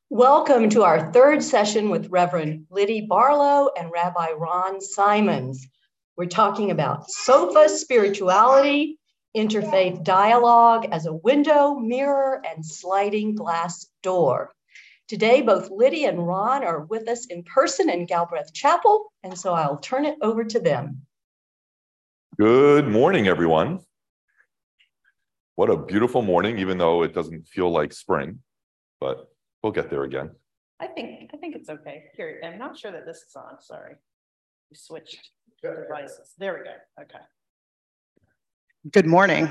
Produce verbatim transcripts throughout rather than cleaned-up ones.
Welcome to our third session with Reverend Liddy Barlow and Rabbi Ron Simons. We're talking about sofa spirituality, interfaith dialogue as a window, mirror, and sliding glass door. Today, both Liddy and Ron are with us in person in Galbraith Chapel, and so I'll turn it over to them. Good morning, everyone. What a beautiful morning, even though it doesn't feel like spring, but we'll get there again. I think I think it's okay. Here, I'm not sure that this is on. Sorry. We switched devices. There we go. Okay. Good morning.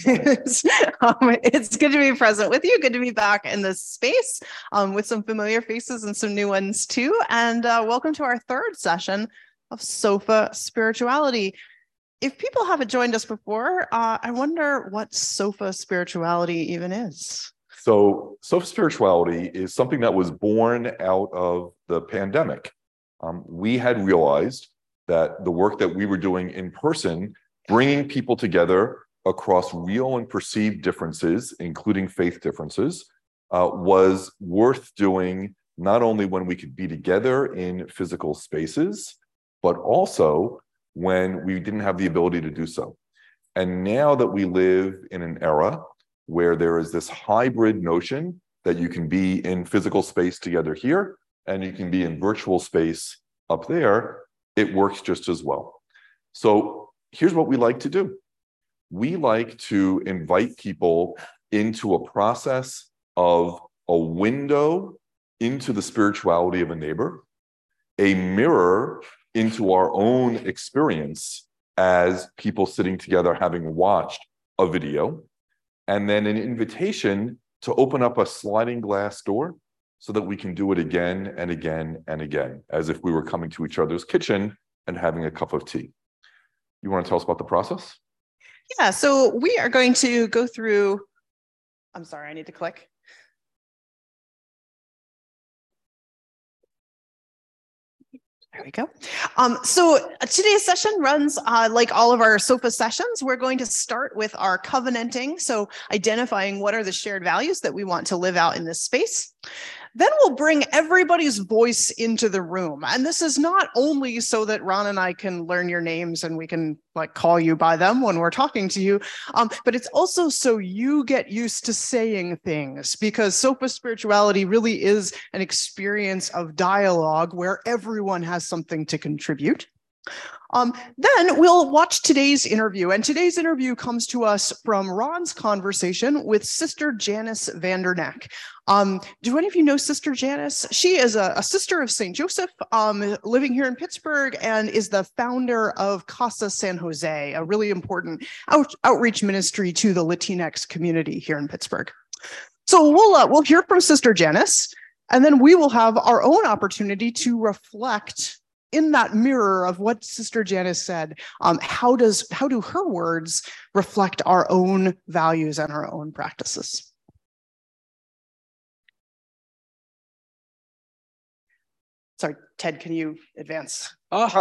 um, it's good to be present with you. Good to be back in this space um, with some familiar faces and some new ones too. And uh, welcome to our third session of Sofa Spirituality. If people haven't joined us before, uh, I wonder what sofa spirituality even is. So sofa spirituality is something that was born out of the pandemic. Um, we had realized that the work that we were doing in person, bringing people together across real and perceived differences, including faith differences, uh, was worth doing not only when we could be together in physical spaces, but also when we didn't have the ability to do so. And now that we live in an era where there is this hybrid notion that you can be in physical space together here and you can be in virtual space up there, it works just as well. So here's what we like to do. We like to invite people into a process of a window into the spirituality of a neighbor, a mirror into our own experience as people sitting together having watched a video, and then an invitation to open up a sliding glass door so that we can do it again and again and again, as if we were coming to each other's kitchen and having a cup of tea. You want to tell us about the process? Yeah, so we are going to go through, I'm sorry, I need to click. There we go. Um, so today's session runs uh, like all of our SOFA sessions. We're going to start with our covenanting, so identifying what are the shared values that we want to live out in this space. Then we'll bring everybody's voice into the room. And this is not only so that Ron and I can learn your names and we can like call you by them when we're talking to you, um, but it's also so you get used to saying things, because sofa spirituality really is an experience of dialogue where everyone has something to contribute. Um, then we'll watch today's interview, and today's interview comes to us from Ron's conversation with Sister Janice Vanderneck. Um, do any of you know Sister Janice? She is a, a sister of Saint Joseph, um, living here in Pittsburgh, and is the founder of Casa San Jose, a really important out, outreach ministry to the Latinx community here in Pittsburgh. So we'll uh, we'll hear from Sister Janice, and then we will have our own opportunity to reflect in that mirror of what Sister Janice said. Um, how does how do her words reflect our own values and our own practices? Sorry, Ted, can you advance?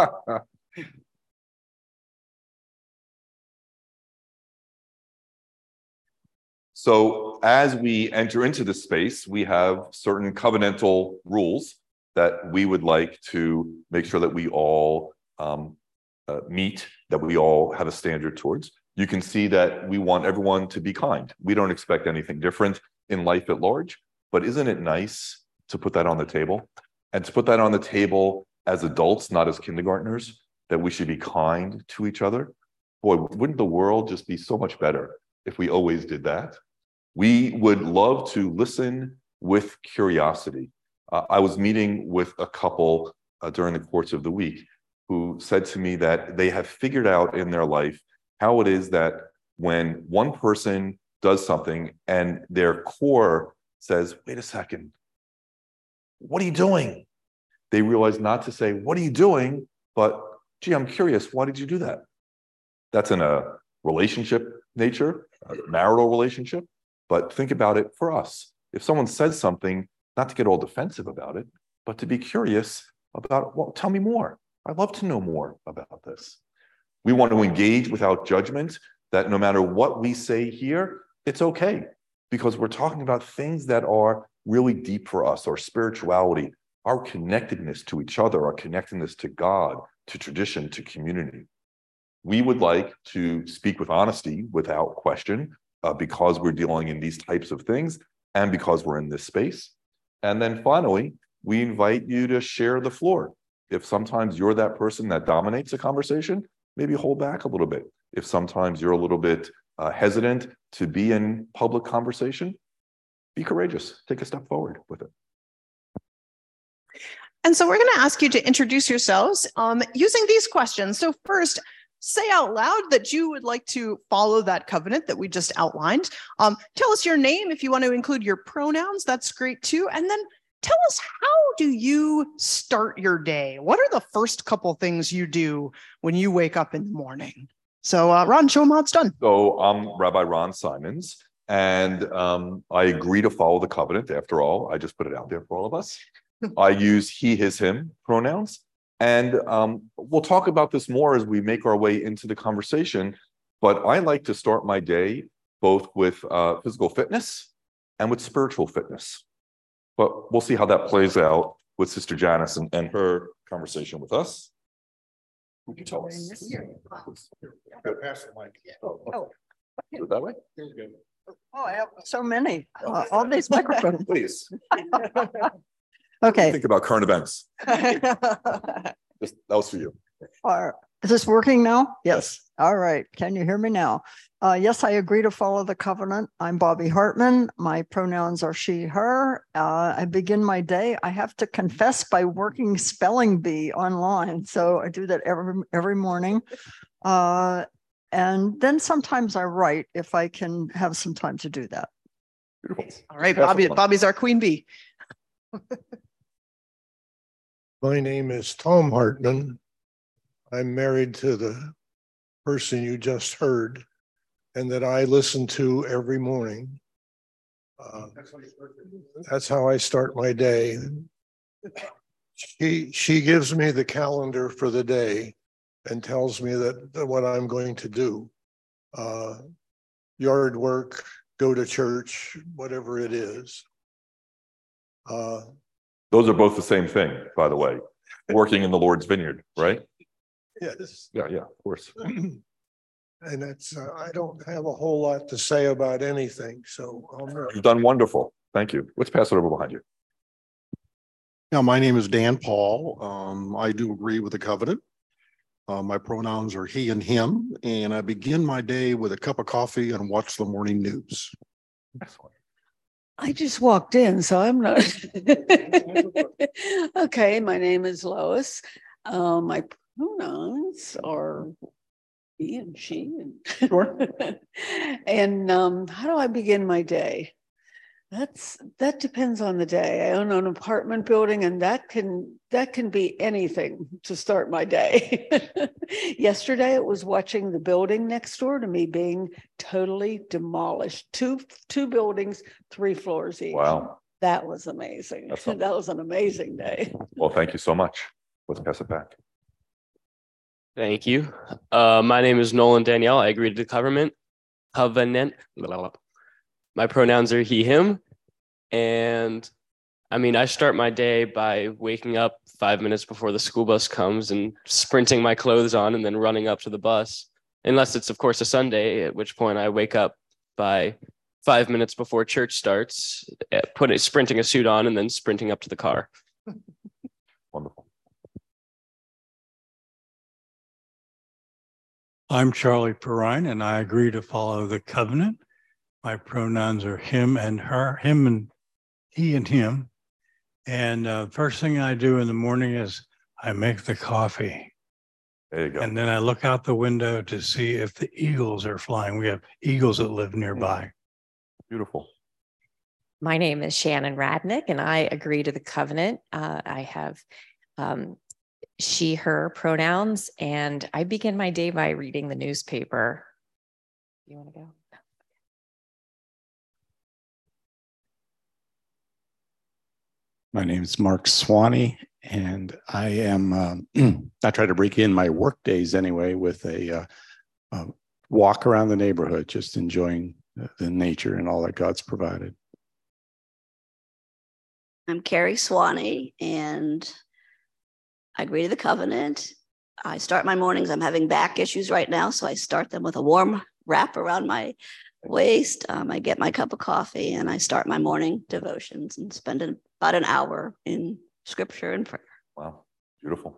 So as we enter into the space, we have certain covenantal rules that we would like to make sure that we all um, uh, meet, that we all have a standard towards. You can see that we want everyone to be kind. We don't expect anything different in life at large, but isn't it nice to put that on the table? And to put that on the table as adults, not as kindergartners, that we should be kind to each other. Boy, wouldn't the world just be so much better if we always did that? We would love to listen with curiosity. Uh, I was meeting with a couple uh, during the course of the week who said to me that they have figured out in their life how it is that when one person does something and their core says, wait a second, what are you doing? They realize not to say, what are you doing? But, gee, I'm curious, why did you do that? That's in a relationship nature, a marital relationship. But think about it for us. If someone says something, not to get all defensive about it, but to be curious about, well, tell me more. I'd love to know more about this. We want to engage without judgment, that no matter what we say here, it's okay, because we're talking about things that are really deep for us, our spirituality, our connectedness to each other, our connectedness to God, to tradition, to community. We would like to speak with honesty, without question, uh, because we're dealing in these types of things and because we're in this space. And then finally, we invite you to share the floor. If sometimes you're that person that dominates a conversation, maybe hold back a little bit. If sometimes you're a little bit uh, hesitant to be in public conversation, be courageous. Take a step forward with it. And so we're going to ask you to introduce yourselves um, using these questions. So first, say out loud that you would like to follow that covenant that we just outlined. Um, tell us your name. If you want to include your pronouns, that's great too. And then tell us, how do you start your day? What are the first couple things you do when you wake up in the morning? So uh, Ron, show them how it's done. So I'm Rabbi Ron Simons, and um, I agree to follow the covenant. After all, I just put it out there for all of us. I use he, his, him pronouns. And um, we'll talk about this more as we make our way into the conversation. But I like to start my day both with uh, physical fitness and with spiritual fitness. But we'll see how that plays out with Sister Janice and, and her conversation with us. Would you tell us? Pass the mic. Oh, Oh. Do it that way? Oh, I have so many, uh, all these microphones. Please. Okay. Think about current events. Just, that was for you. Are, is this working now? Yes. All right. Can you hear me now? Uh, yes, I agree to follow the covenant. I'm Bobby Hartman. My pronouns are she, her. Uh, I begin my day. I have to confess by working spelling bee online. So I do that every, every morning. Uh, and then sometimes I write if I can have some time to do that. Beautiful. All right, Bobby, Bobby's our queen bee. My name is Tom Hartman. I'm married to the person you just heard and that I listen to every morning. Uh, that's how I start my day. She, she gives me the calendar for the day and tells me that, that what I'm going to do. Uh, yard work, go to church, whatever it is. Uh, Those are both the same thing, by the way. Working in the Lord's vineyard, right? yes. Yeah, yeah, of course. And it's, uh, I don't have a whole lot to say about anything, so I'll never. You've done wonderful. Thank you. Let's pass it over behind you. Yeah, my name is Dan Paul. Um, I do agree with the covenant. Uh, my pronouns are he and him, and I begin my day with a cup of coffee and watch the morning news. Excellent. I just walked in, so I'm not. Okay, my name is Lois. Uh, my pronouns are he and she. And, Sure. and um, how do I begin my day? That's that depends on the day. I own an apartment building, and that can that can be anything to start my day. Yesterday, it was watching the building next door to me being totally demolished. Two two buildings, three floors each. Wow. That was amazing. That's That was an amazing day. Well, thank you so much. Let's pass it back. Thank you. Uh, my name is Nolan Danielle. I agree to the covenant. Covenant. Blah, blah, blah. My pronouns are he, him. And I mean, I start my day by waking up five minutes before the school bus comes and sprinting my clothes on and then running up to the bus. Unless it's, of course, a Sunday, at which point I wake up by five minutes before church starts, putting sprinting a suit on and then sprinting up to the car. Wonderful. I'm Charlie Perrine, and I agree to follow the covenant. My pronouns are him and her, him and he and him. And uh, first thing I do in the morning is I make the coffee. There you go. And then I look out the window to see if the eagles are flying. We have eagles that live nearby. Beautiful. My name is Shannon Radnick, and I agree to the covenant. Uh, I have um, she, her pronouns, and I begin my day by reading the newspaper. You want to go? My name is Mark Swanee, and I am, um, I try to break in my work days anyway with a uh, uh, walk around the neighborhood, just enjoying the, the nature and all that God's provided. I'm Carrie Swanee, and I agree to the covenant. I start my mornings, I'm having back issues right now, so I start them with a warm wrap around my waist. Um, I get my cup of coffee and I start my morning devotions and spend an, about an hour in scripture and prayer. Wow, beautiful.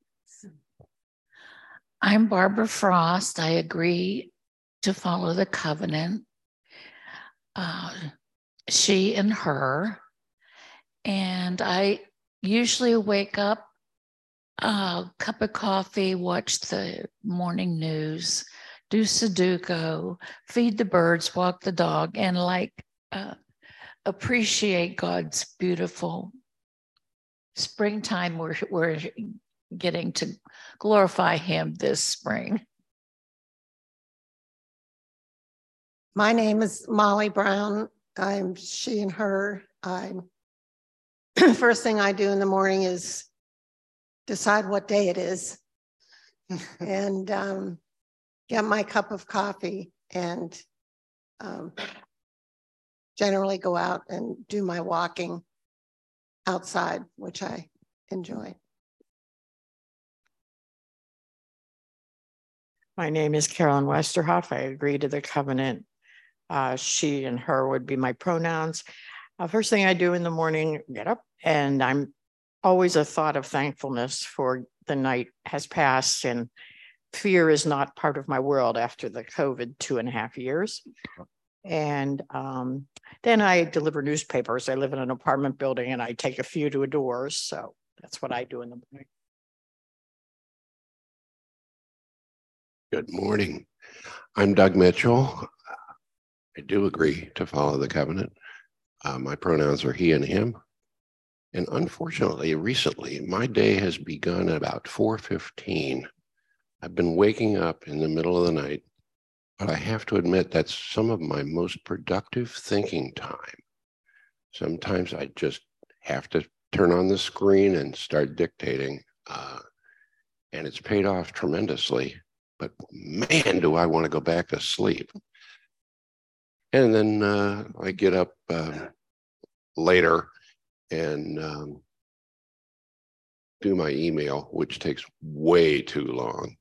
I'm Barbara Frost. I agree to follow the covenant. Uh, she and her. And I usually wake up, a uh, cup of coffee, watch the morning news, do Sudoku, feed the birds, walk the dog, and like uh, appreciate God's beautiful springtime. We're, we're getting to glorify Him this spring. My name is Molly Brown. I'm she and her. I'm first thing I do in the morning is decide what day it is and um, get my cup of coffee and um, generally go out and do my walking outside, which I enjoy. My name is Carolyn Westerhoff. I agree to the covenant. Uh, she and her would be my pronouns. Uh, first thing I do in the morning, get up, and I'm always a thought of thankfulness for the night has passed, and fear is not part of my world after the COVID two and a half years. And um, then I deliver newspapers. I live in an apartment building and I take a few to a doors. So that's what I do in the morning. Good morning. I'm Doug Mitchell. I do agree to follow the covenant. Uh, my pronouns are he and him. And unfortunately, recently, my day has begun at about four fifteen. I've been waking up in the middle of the night, but I have to admit that's some of my most productive thinking time. Sometimes I just have to turn on the screen and start dictating, uh, and it's paid off tremendously. But man, do I want to go back to sleep. And then uh, I get up uh, later and um, do my email, which takes way too long.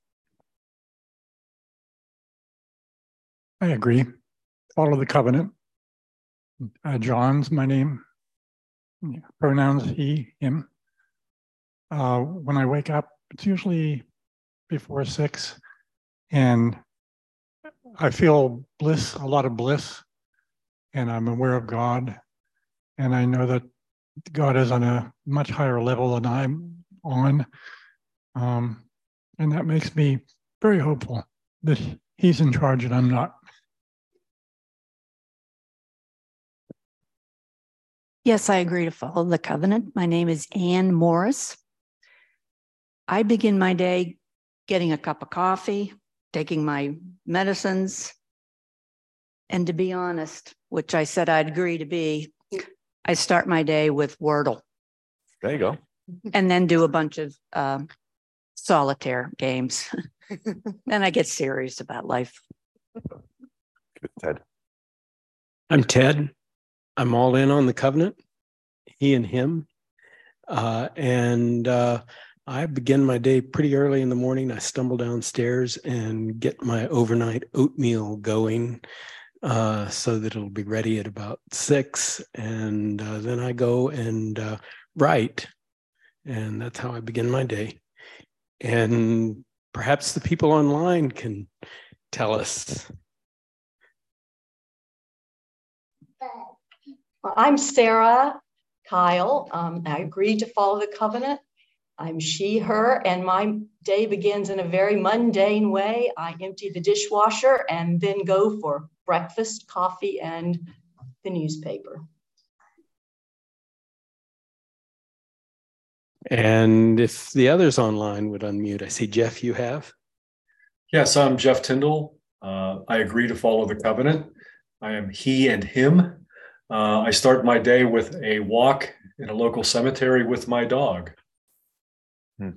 I agree. Follow the covenant. Uh, John's my name. Pronouns he, him. Uh, when I wake up, it's usually before six, and I feel bliss, a lot of bliss, and I'm aware of God, and I know that God is on a much higher level than I'm on, um, and that makes me very hopeful that He's in charge and I'm not. Yes, I agree to follow the covenant. My name is Ann Morris. I begin my day getting a cup of coffee, taking my medicines, and to be honest, which I said I'd agree to be, I start my day with Wordle. There you go. And then do a bunch of um, solitaire games. Then I get serious about life. Good, Ted. I'm Ted. I'm all in on the covenant, he and him. Uh, and uh, I begin my day pretty early in the morning. I stumble downstairs and get my overnight oatmeal going uh, so that it'll be ready at about six. And uh, then I go and uh, write. And that's how I begin my day. And perhaps the people online can tell us. I'm Sarah Kyle. Um, I agreed to follow the covenant. I'm she, her, and my day begins in a very mundane way. I empty the dishwasher and then go for breakfast, coffee, and the newspaper. And if the others online would unmute, I see Jeff, you have. Yes, I'm Jeff Tyndall. Uh, I agree to follow the covenant. I am he and him. Uh, I start my day with a walk in a local cemetery with my dog. Hmm.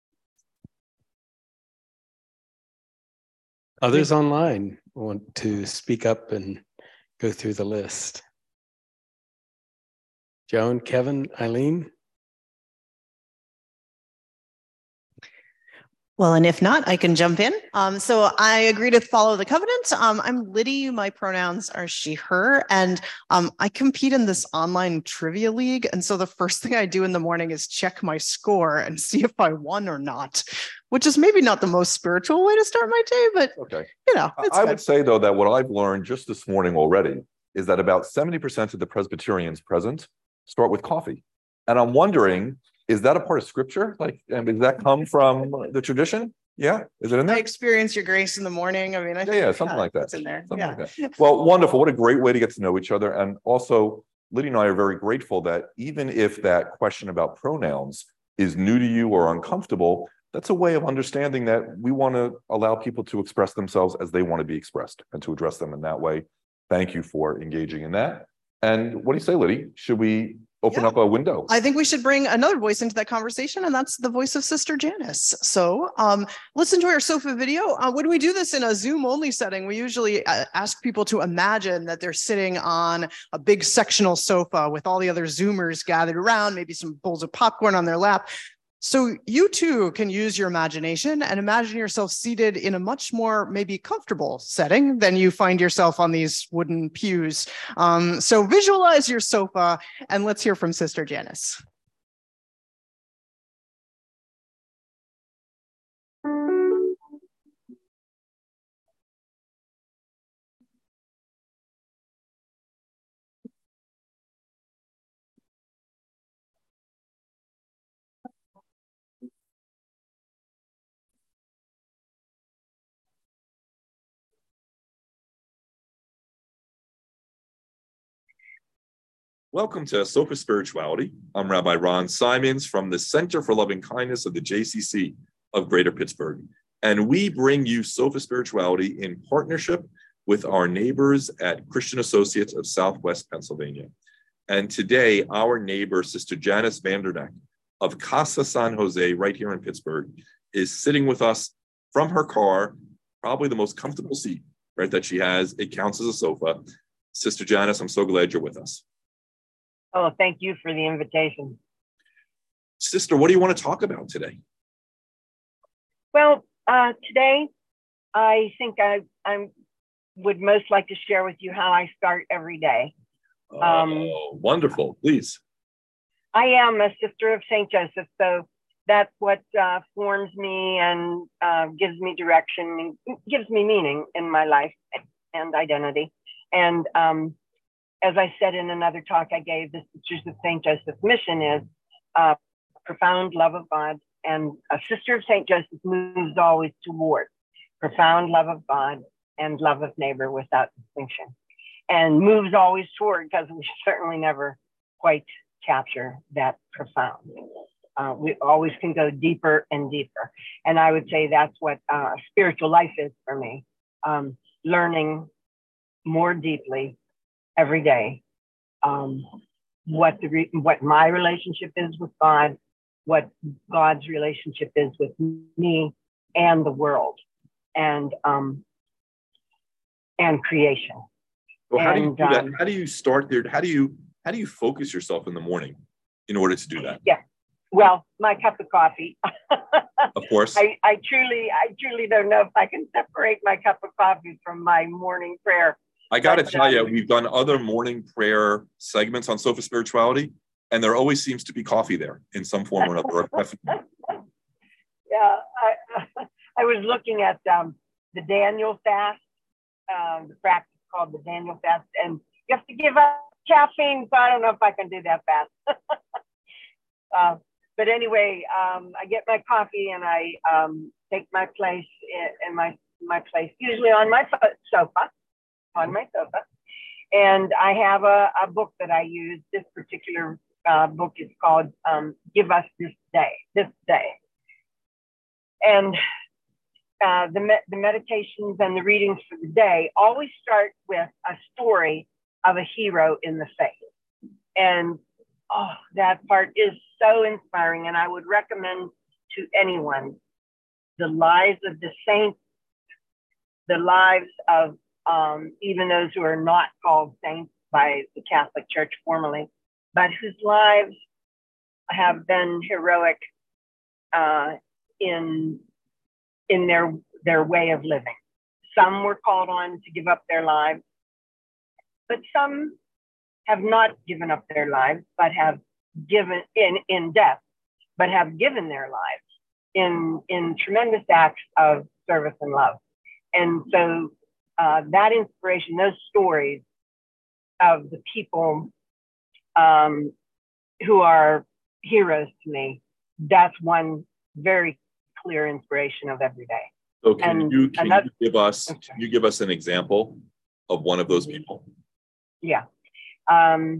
Others online want to speak up and go through the list. Joan, Kevin, Eileen? Well, and if not, I can jump in. Um, so I agree to follow the covenant. Um, I'm Liddy. My pronouns are she, her, and um, I compete in this online trivia league. And so the first thing I do in the morning is check my score and see if I won or not, which is maybe not the most spiritual way to start my day, but okay. you know, it's I good. would say though that what I've learned just this morning already is that about seventy percent of the Presbyterians present start with coffee. And I'm wondering, is that a part of scripture? Like, and does that come from the tradition? Yeah, is it in there? I experience your grace in the morning. I mean, I Yeah, think yeah, something like that. It's in there. Something yeah. like that. Well, wonderful. What a great way to get to know each other. And also, Liddy and I are very grateful that even if that question about pronouns is new to you or uncomfortable, that's a way of understanding that we want to allow people to express themselves as they want to be expressed and to address them in that way. Thank you for engaging in that. And what do you say, Liddy? Should we open Yeah. up a window? I think we should bring another voice into that conversation, and that's the voice of Sister Janice. So um, let's enjoy our sofa video. Uh, when we do this in a Zoom-only setting, we usually uh, ask people to imagine that they're sitting on a big sectional sofa with all the other Zoomers gathered around, maybe some bowls of popcorn on their lap. So you too can use your imagination and imagine yourself seated in a much more maybe comfortable setting than you find yourself on these wooden pews. Um, so visualize your sofa and let's hear from Sister Janice. Welcome to Sofa Spirituality. I'm Rabbi Ron Simons from the Center for Loving Kindness of the J C C of Greater Pittsburgh. And we bring you Sofa Spirituality in partnership with our neighbors at Christian Associates of Southwest Pennsylvania. And today, our neighbor, Sister Janice Vanderneck of Casa San Jose, right here in Pittsburgh, is sitting with us from her car, probably the most comfortable seat, right, that she has. It counts as a sofa. Sister Janice, I'm so glad you're with us. Oh, thank you for the invitation. Sister, what do you want to talk about today? Well, uh, today, I think I I would most like to share with you how I start every day. Um, oh, wonderful. Please. I am a sister of Saint Joseph, so that's what uh, forms me and uh, gives me direction, and gives me meaning in my life and identity. And um, as I said in another talk I gave, the Sisters of Saint Joseph's mission is uh, profound love of God, and a Sister of Saint Joseph moves always toward profound love of God and love of neighbor without distinction, and moves always toward, because we certainly never quite capture that profound. Uh, we always can go deeper and deeper. And I would say that's what uh, spiritual life is for me, um, learning more deeply every day, um, what the re- what my relationship is with God, what God's relationship is with me and the world, and um, and creation. Well, how do you And, do that? um, How do you start there? How do you how do you focus yourself in the morning in order to do that? Yeah. Well, my cup of coffee. Of course. I, I truly, I truly don't know if I can separate my cup of coffee from my morning prayer. I got to But, tell you, um, we've done other morning prayer segments on Sofa Spirituality, and there always seems to be coffee there in some form or another. Yeah, I, I was looking at um, the Daniel fast, um, the practice called the Daniel fast, and you have to give up caffeine, so I don't know if I can do that fast. uh, but anyway, um, I get my coffee and I um, take my place in, in my my place, usually on my sofa, on my sofa, and I have a, a book that I use. This particular uh, book is called um, "Give Us This Day." This day. And uh, the, me- the meditations and the readings for the day always start with a story of a hero in the faith. And oh, that part is so inspiring. And I would recommend to anyone the lives of the saints, the lives of um, even those who are not called saints by the Catholic Church formally, but whose lives have been heroic uh, in, in their, their way of living. Some were called on to give up their lives, but some have not given up their lives, but have given in, in death, but have given their lives in, in tremendous acts of service and love. And so uh, that inspiration, those stories of the people um, who are heroes to me, that's one very clear inspiration of every day. So can And you can another, you give us can you give us an example of one of those people? Yeah. Um,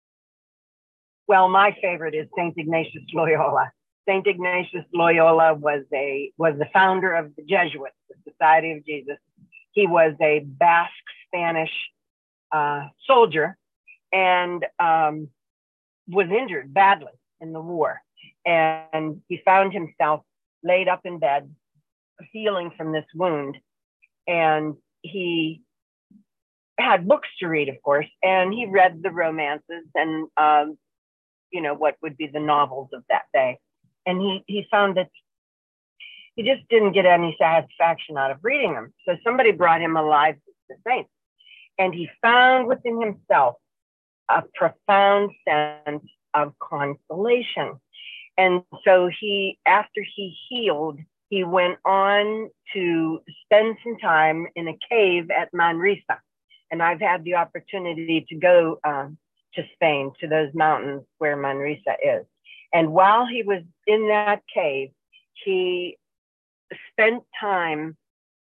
well, my favorite is Saint Ignatius Loyola. Saint Ignatius Loyola was a was the founder of the Jesuits, the Society of Jesus. He was a Basque Spanish uh, soldier and um, was injured badly in the war. And he found himself laid up in bed, healing from this wound. And he had books to read, of course, and he read the romances and, um, you know, what would be the novels of that day. And he, he found that he just didn't get any satisfaction out of reading them. So somebody brought him alive to the saints, and he found within himself a profound sense of consolation. And so he, after he healed, he went on to spend some time in a cave at Manresa. And I've had the opportunity to go um, to Spain, to those mountains where Manresa is. And while he was in that cave, he spent time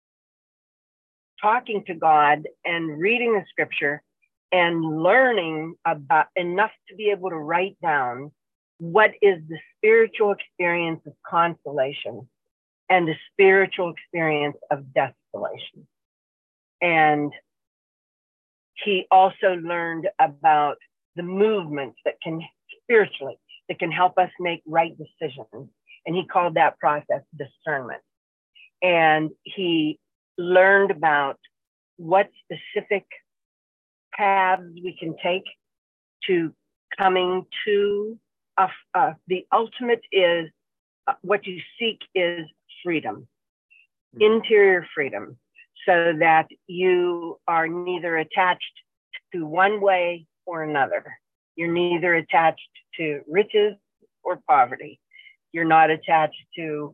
talking to God and reading the scripture and learning about enough to be able to write down what is the spiritual experience of consolation and the spiritual experience of desolation. And he also learned about the movements that can spiritually, that can help us make right decisions. And he called that process discernment. And he learned about what specific paths we can take to coming to a, uh, the ultimate is uh, what you seek is freedom, interior freedom, so that you are neither attached to one way or another. You're neither attached to riches or poverty. You're not attached to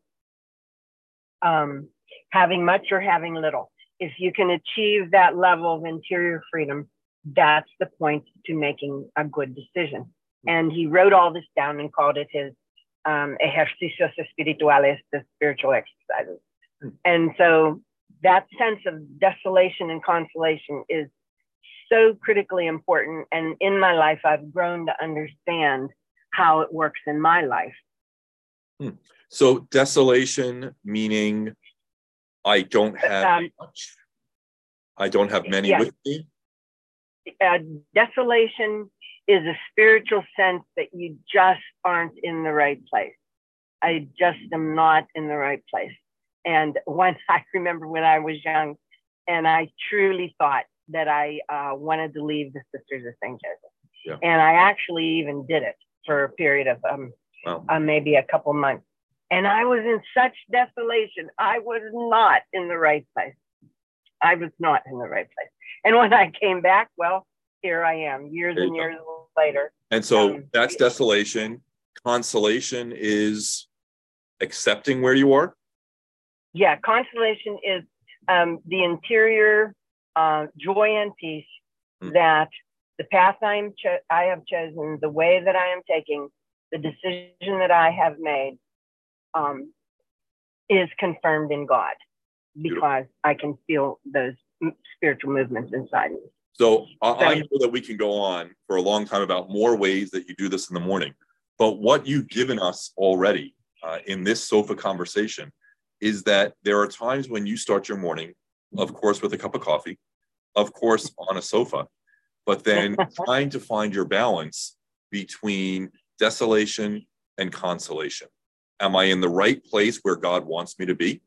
um, having much or having little. If you can achieve that level of interior freedom, that's the point to making a good decision. And he wrote all this down and called it his um, ejercicios espirituales, the spiritual exercises. And so that sense of desolation and consolation is so critically important. And in my life, I've grown to understand how it works in my life. Hmm. So desolation, meaning I don't have Um, much. I don't have many yes. with me. Uh, desolation is a spiritual sense that you just aren't in the right place. I just am not in the right place. And once I remember when I was young, and I truly thought that I uh, wanted to leave the Sisters of Saint Joseph. Yeah. And I actually even did it for a period of um, Wow. uh, maybe a couple months. And I was in such desolation. I was not in the right place. I was not in the right place. And when I came back, well, here I am, years There you and go. years later. And so Um, that's desolation. Consolation is accepting where you are. Yeah, consolation is um, the interior uh, joy and peace Mm. that the path I am cho- I have chosen, the way that I am taking, the decision that I have made um, is confirmed in God, because I can feel those m- spiritual movements inside me. So I, I So- know that we can go on for a long time about more ways that you do this in the morning, but what you've given us already uh, in this sofa conversation is that there are times when you start your morning, of course, with a cup of coffee, of course, on a sofa, but then trying to find your balance between desolation and consolation. Am I in the right place where God wants me to be?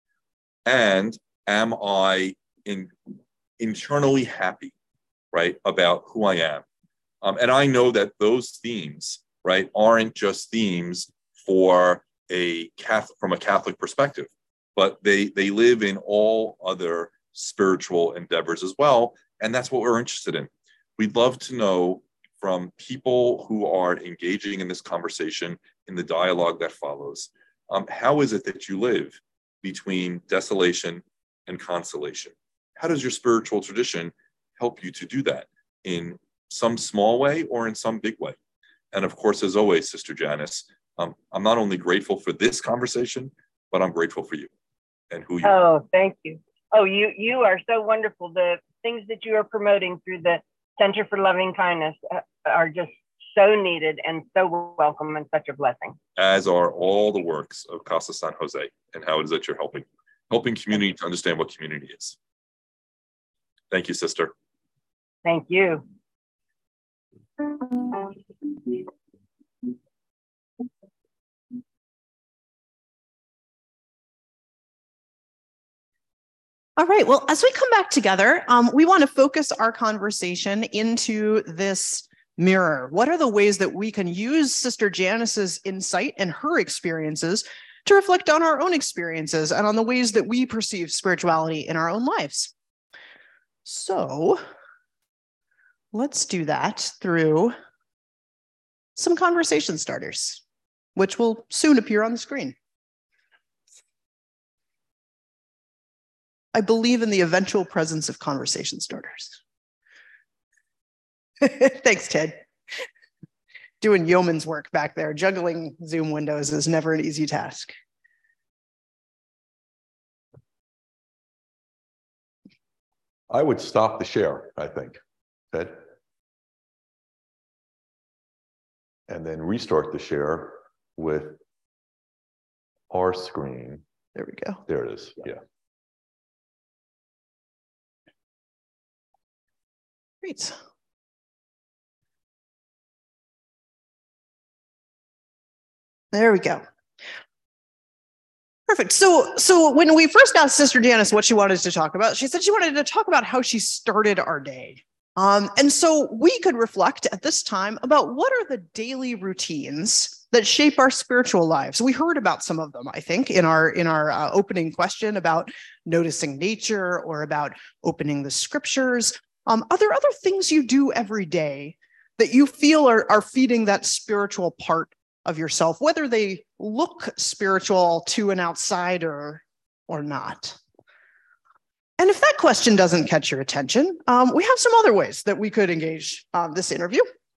And am I in internally happy, right, about who I am? Um, and I know that those themes, right, aren't just themes for a Catholic, from a Catholic perspective, but they they live in all other spiritual endeavors as well. And that's what we're interested in. We'd love to know from people who are engaging in this conversation, in the dialogue that follows, um, how is it that you live between desolation and consolation? How does your spiritual tradition help you to do that in some small way or in some big way? And of course, as always, Sister Janice, um, I'm not only grateful for this conversation, but I'm grateful for you and who you are. Oh, thank you. Oh, you you are so wonderful. The things that you are promoting through the Center for Loving Kindness are just so needed and so welcome and such a blessing. As are all the works of Casa San Jose and how it is that you're helping, helping community to understand what community is. Thank you, sister. Thank you. All right, well, as we come back together, um, we want to focus our conversation into this mirror. What are the ways that we can use Sister Janice's insight and her experiences to reflect on our own experiences and on the ways that we perceive spirituality in our own lives? So let's do that through some conversation starters, which will soon appear on the screen. I believe in the eventual presence of conversation starters. Thanks, Ted. Doing yeoman's work back there. Juggling Zoom windows is never an easy task. I would stop the share, I think, Ted. And then restart the share with our screen. There we go. There it is, yeah. Great. There we go. Perfect. So, so when we first asked Sister Janice what she wanted to talk about, she said she wanted to talk about how she started our day. Um, and so we could reflect at this time about what are the daily routines that shape our spiritual lives. We heard about some of them, I think, in our in our uh, opening question about noticing nature or about opening the scriptures. Um, are there other things you do every day that you feel are, are feeding that spiritual part of yourself, whether they look spiritual to an outsider or not? And if that question doesn't catch your attention, um, we have some other ways that we could engage um, this interview.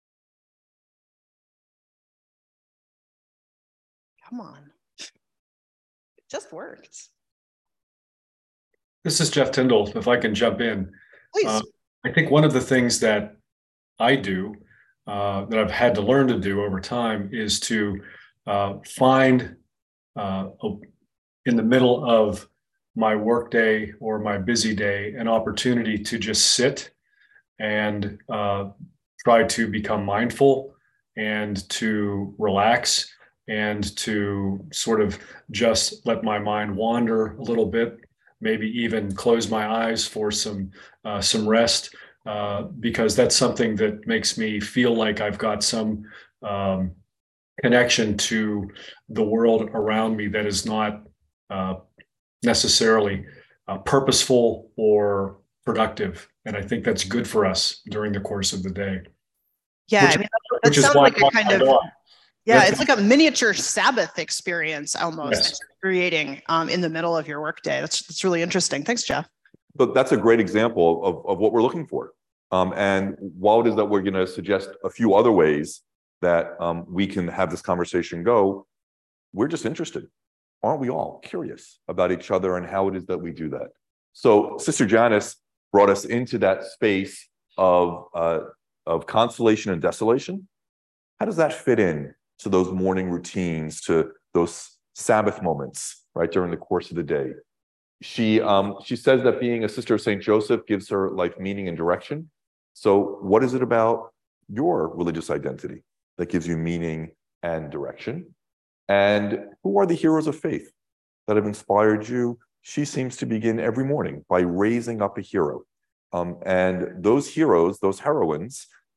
Come on. It just worked. This is Jeff Tyndall, if I can jump in. Please. Uh, I think one of the things that I do, uh, that I've had to learn to do over time, is to uh, find uh, in the middle of my workday or my busy day an opportunity to just sit and uh, try to become mindful and to relax and to sort of just let my mind wander a little bit. Maybe even close my eyes for some uh, some rest, uh, because that's something that makes me feel like I've got some um, connection to the world around me that is not uh, necessarily uh, purposeful or productive. And I think that's good for us during the course of the day. Yeah, which, I mean, that, that sounds like a kind of, yeah, That's, it's like a miniature Sabbath experience almost Yes. that you're creating um, in the middle of your workday. That's, that's really interesting. Thanks, Jeff. But that's a great example of, of what we're looking for. Um, and while it is that we're going to suggest a few other ways that um, we can have this conversation go, we're just interested. Aren't we all curious about each other and how it is that we do that? So Sister Janice brought us into that space of, uh, of consolation and desolation. How does that fit in to those morning routines, to those Sabbath moments, right, during the course of the day? She, um, she says that being a sister of Saint Joseph gives her life meaning and direction. So what is it about your religious identity that gives you meaning and direction? And who are the heroes of faith that have inspired you? She seems to begin every morning by raising up a hero. Um, and those heroes, those heroines,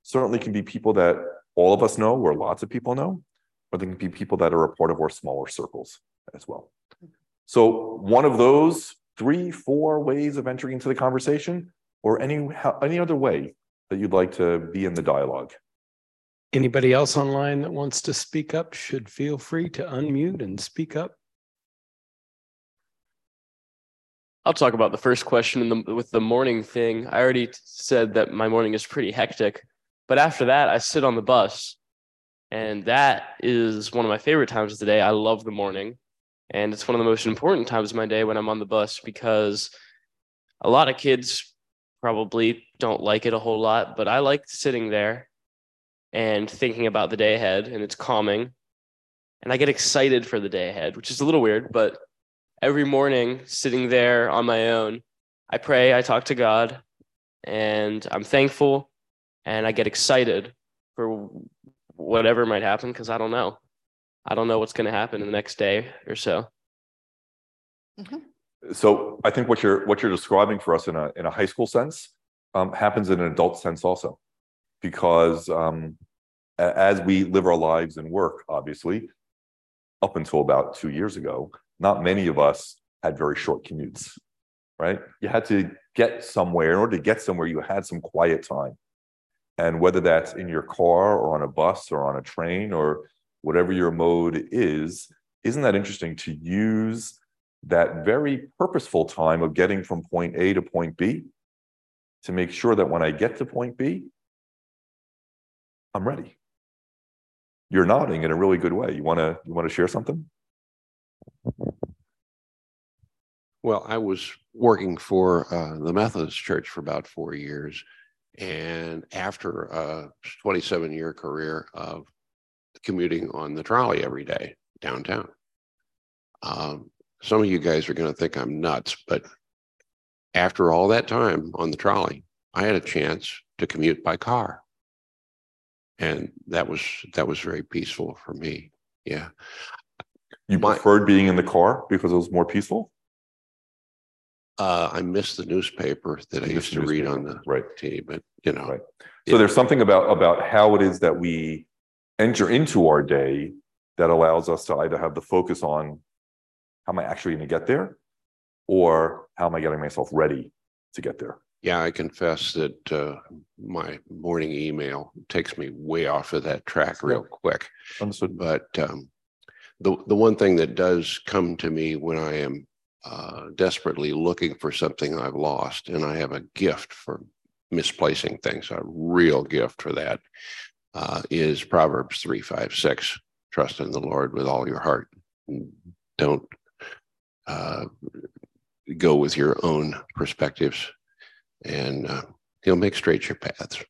certainly can be people that all of us know or lots of people know, or they can be people that are a part of our smaller circles as well. So one of those three, four ways of entering into the conversation, or any, any other way that you'd like to be in the dialogue. Anybody else online that wants to speak up should feel free to unmute and speak up. I'll talk about the first question in the, with the morning thing. I already said that my morning is pretty hectic, but after that, I sit on the bus, and that is one of my favorite times of the day. I love the morning, and it's one of the most important times of my day when I'm on the bus, because a lot of kids probably don't like it a whole lot, but I like sitting there and thinking about the day ahead, and it's calming, and I get excited for the day ahead, which is a little weird, but every morning sitting there on my own, I pray, I talk to God, and I'm thankful, and I get excited for whatever might happen, because I don't know. I don't know what's going to happen in the next day or so. Mm-hmm. So I think what you're what you're describing for us in a in a high school sense um, happens in an adult sense also, because um, as we live our lives and work, obviously, up until about two years ago, not many of us had very short commutes, right? You had to get somewhere. In order to get somewhere, you had some quiet time. And whether that's in your car or on a bus or on a train or whatever your mode is, isn't that interesting to use that very purposeful time of getting from point A to point B to make sure that when I get to point B, I'm ready. You're nodding in a really good way. You want to you want to share something? Well, I was working for uh, the Methodist Church for about four years. And after a twenty-seven year career of commuting on the trolley every day downtown, um, some of you guys are going to think I'm nuts, but after all that time on the trolley, I had a chance to commute by car. And that was that was very peaceful for me. Yeah. You preferred being in the car because it was more peaceful? Uh, I missed the newspaper that I used to read on the right. T V, but you know. Right. So it, there's something about about how it is that we enter into our day that allows us to either have the focus on how am I actually going to get there, or how am I getting myself ready to get there. Yeah, I confess that uh, my morning email takes me way off of that track real quick. Understood. But um, the the one thing that does come to me when I am uh, desperately looking for something I've lost, and I have a gift for misplacing things, a real gift for that, uh, is Proverbs three, five, six. Trust in the Lord with all your heart. Don't uh, go with your own perspectives, and uh, he'll make straight your paths.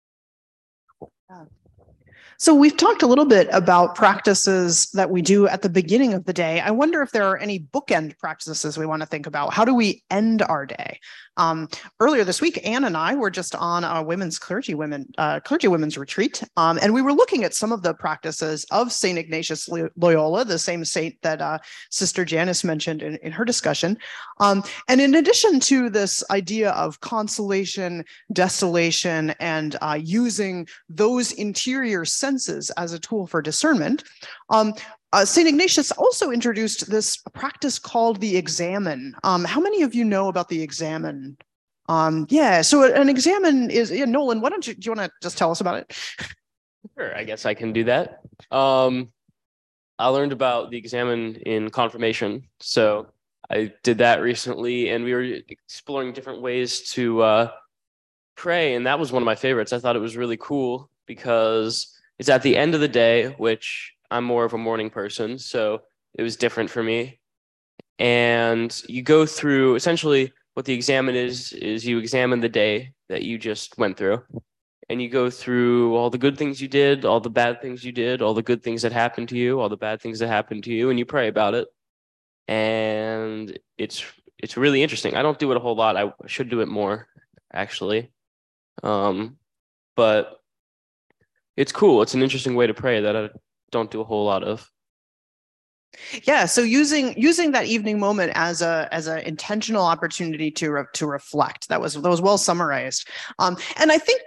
So we've talked a little bit about practices that we do at the beginning of the day. I wonder if there are any bookend practices we want to think about. How do we end our day? Um, earlier this week, Anne and I were just on a women's clergy women uh, clergy women's retreat, um, and we were looking at some of the practices of Saint Ignatius Loyola, the same saint that uh, Sister Janice mentioned in, in her discussion. Um, and in addition to this idea of consolation, desolation, and uh, using those interior senses as a tool for discernment, um, Uh, Saint Ignatius also introduced this practice called the examen. Um, how many of you know about the examen? Um, yeah, so an examen is, yeah, Nolan, why don't you, do you want to just tell us about it? Sure, I guess I can do that. Um, I learned about the examen in confirmation. So I did that recently, and we were exploring different ways to uh, pray, and that was one of my favorites. I thought it was really cool because it's at the end of the day, which I'm more of a morning person, so it was different for me. And you go through, essentially what the examen is, is you examine the day that you just went through. And you go through all the good things you did, all the bad things you did, all the good things that happened to you, all the bad things that happened to you, and you pray about it. And it's it's really interesting. I don't do it a whole lot. I should do it more, actually. Um, but it's cool. It's an interesting way to pray that I don't do a whole lot of. Yeah, so using using that evening moment as a as an intentional opportunity to re, to reflect. That was that was well summarized. Um, and I think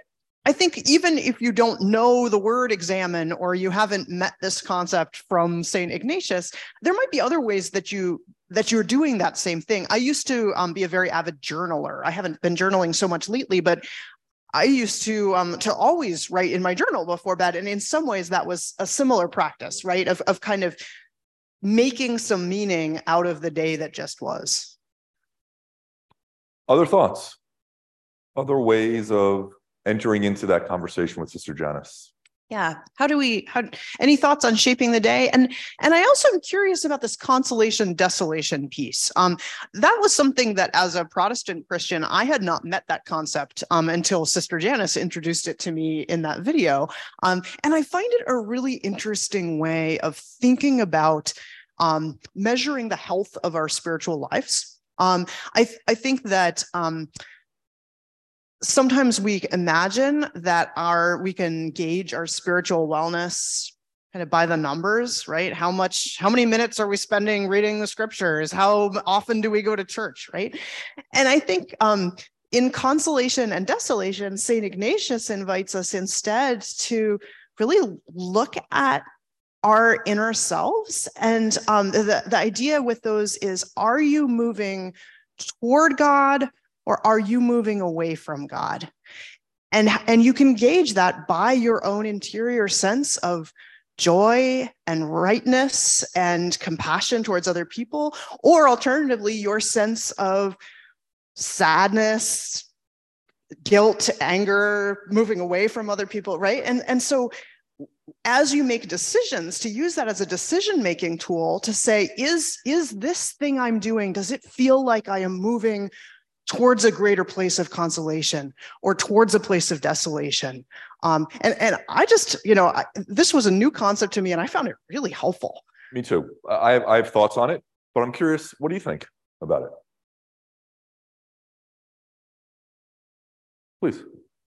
I think even if you don't know the word examine or you haven't met this concept from Saint Ignatius, there might be other ways that you that you're doing that same thing. I used to um, be a very avid journaler. I haven't been journaling so much lately, but I used to um, to always write in my journal before bed. And in some ways that was a similar practice, right? Of, of kind of making some meaning out of the day that just was. Other thoughts? Other ways of entering into that conversation with Sister Janice? Yeah. How do we, how, any thoughts on shaping the day? And, and I also am curious about this consolation desolation piece. Um, that was something that as a Protestant Christian, I had not met that concept um, until Sister Janice introduced it to me in that video. Um, and I find it a really interesting way of thinking about um, measuring the health of our spiritual lives. Um, I, th- I think that um, sometimes we imagine that our we can gauge our spiritual wellness kind of by the numbers, right? How much, how many minutes are we spending reading the scriptures? How often do we go to church, right? And I think um, in consolation and desolation, Saint Ignatius invites us instead to really look at our inner selves. And um, the, the idea with those is, are you moving toward God, or are you moving away from God? And, and you can gauge that by your own interior sense of joy and rightness and compassion towards other people, or alternatively, your sense of sadness, guilt, anger, moving away from other people, right? And, and so as you make decisions, to use that as a decision-making tool to say, is, is this thing I'm doing, does it feel like I am moving towards a greater place of consolation or towards a place of desolation? Um, and, and I just, you know, I, this was a new concept to me and I found it really helpful. Me too. I have, I have thoughts on it, but I'm curious, what do you think about it? Please.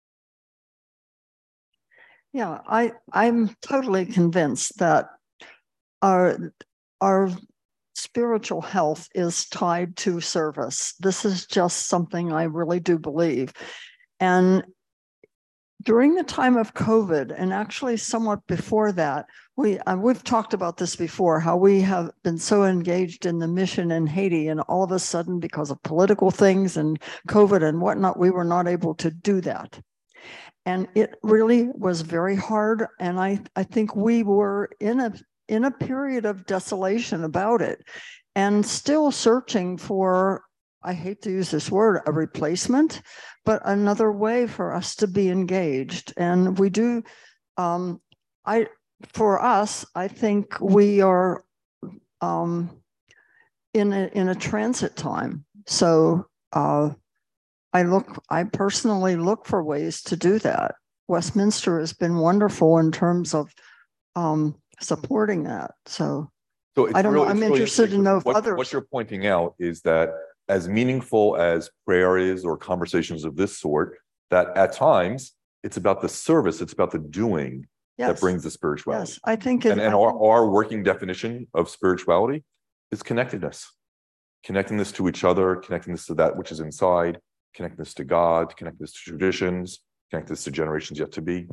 Yeah, I, I'm totally convinced that our, our spiritual health is tied to service. This is just something I really do believe. And during the time of COVID, and actually somewhat before that, we, uh, we've talked about this before, how we have been so engaged in the mission in Haiti, and all of a sudden, because of political things and COVID and whatnot, we were not able to do that. And it really was very hard. And I, I think we were in a in a period of desolation about it, and still searching for, I hate to use this word, a replacement, but another way for us to be engaged. And we do, um, I, for us, I think we are um, in a, in a transit time. So uh, I look, I personally look for ways to do that. Westminster has been wonderful in terms of um, supporting that. So, so it's I don't really, know. I'm really interested to know if what, others. What you're pointing out is that as meaningful as prayer is, or conversations of this sort, that at times it's about the service, it's about the doing Yes. that brings the spirituality. Yes, I think. It, and and I our, think, our working definition of spirituality is connectedness. Connecting this to each other, connecting this to that which is inside, connecting this to God, connecting this to traditions, connecting this to generations yet to be.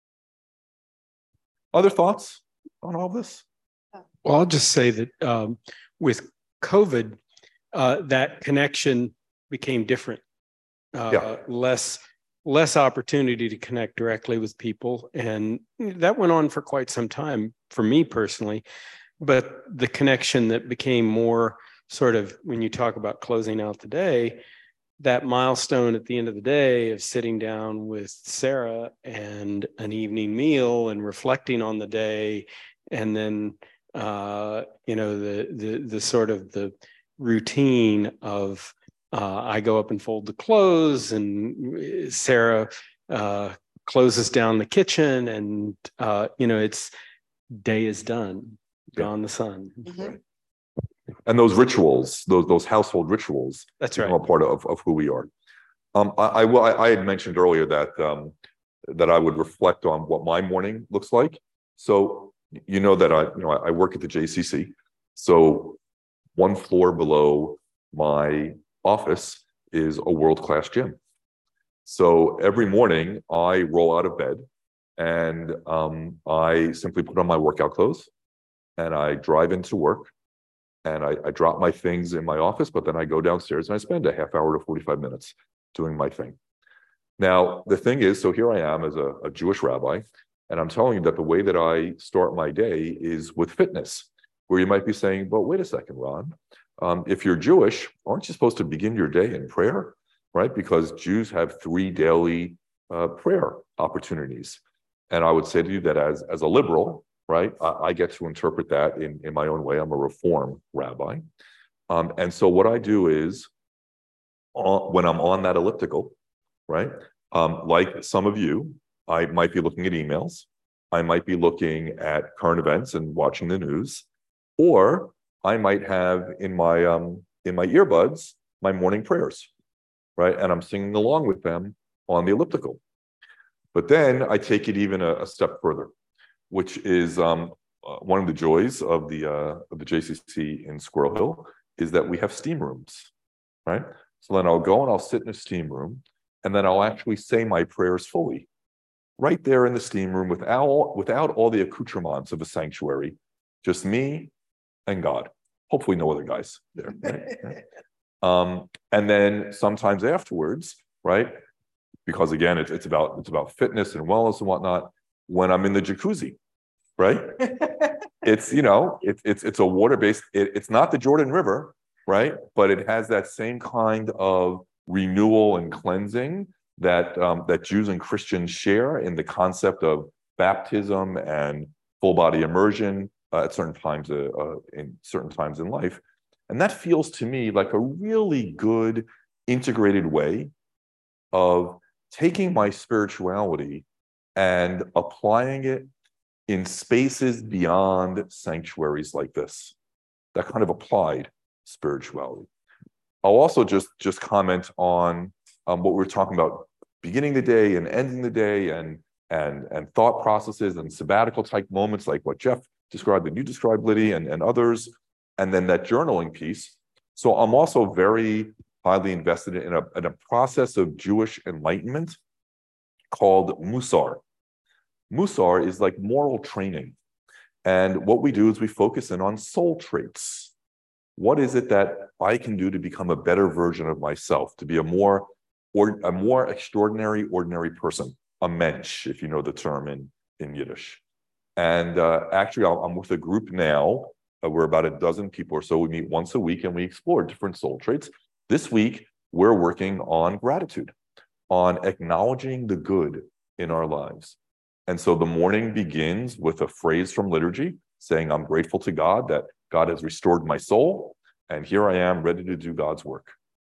Other thoughts on all this? Well, I'll just say that um, with COVID, uh, that connection became different. Uh, yeah. Less, less opportunity to connect directly with people. And that went on for quite some time for me personally. But the connection that became more sort of, when you talk about closing out the day, that milestone at the end of the day of sitting down with Sarah and an evening meal and reflecting on the day, and then uh, you know the the the sort of the routine of uh, I go up and fold the clothes, and Sarah uh, closes down the kitchen, and uh, you know it's day is done, gone the sun. Mm-hmm. And those rituals, those those household rituals, that's become right, a part of, of who we are. Um, I, I will. I, I had mentioned earlier that um, that I would reflect on what my morning looks like. So you know that I you know I work at the J C C. So one floor below my office is a world-class gym, So every morning I roll out of bed and um, I simply put on my workout clothes and I drive into work and I, I drop my things in my office, but then I go downstairs and I spend a half hour to forty-five minutes doing my thing. Now, the thing is, so here I am as a, a Jewish rabbi, and I'm telling you that the way that I start my day is with fitness, where you might be saying, but wait a second, Ron, um, if you're Jewish, aren't you supposed to begin your day in prayer, right? Because Jews have three daily uh, prayer opportunities. And I would say to you that as, as a liberal, right, I, I get to interpret that in, in my own way. I'm a Reform rabbi. Um, and so what I do is, uh, when I'm on that elliptical, right, um, like some of you, I might be looking at emails. I might be looking at current events and watching the news, or I might have in my um, in my earbuds my morning prayers, right? And I'm singing along with them on the elliptical. But then I take it even a, a step further, which is um, uh, one of the joys of the uh, of the J C C in Squirrel Hill is that we have steam rooms, right? So then I'll go and I'll sit in a steam room, and then I'll actually say my prayers fully, right there in the steam room without without all the accoutrements of a sanctuary, just me and God. Hopefully no other guys there. Right? um, and then sometimes afterwards, right? Because again, it's it's about it's about fitness and wellness and whatnot. When I'm in the jacuzzi, right? It's you know it's it's it's a water based. It, it's not the Jordan River, right? But it has that same kind of renewal and cleansing that um, that Jews and Christians share in the concept of baptism and full body immersion uh, at certain times uh, uh, in certain times in life, and that feels to me like a really good integrated way of taking my spirituality and applying it in spaces beyond sanctuaries like this. That kind of applied spirituality. I'll also just just comment on um, what we were talking about, beginning the day and ending the day, and and and thought processes and sabbatical type moments like what Jeff described and you described, Liddy, and, and others, and then that journaling piece. So I'm also very highly invested in a, in a process of Jewish enlightenment called Musar. Musar is like moral training. And what we do is we focus in on soul traits. What is it that I can do to become a better version of myself, to be a more or a more extraordinary, ordinary person, a mensch, if you know the term in, in Yiddish. And uh, actually, I'm with a group now. Uh, we're about a dozen people or so. We meet once a week and we explore different soul traits. This week, we're working on gratitude, on acknowledging the good in our lives. And so the morning begins with a phrase from liturgy saying, I'm grateful to God that God has restored my soul, and here I am ready to do God's work.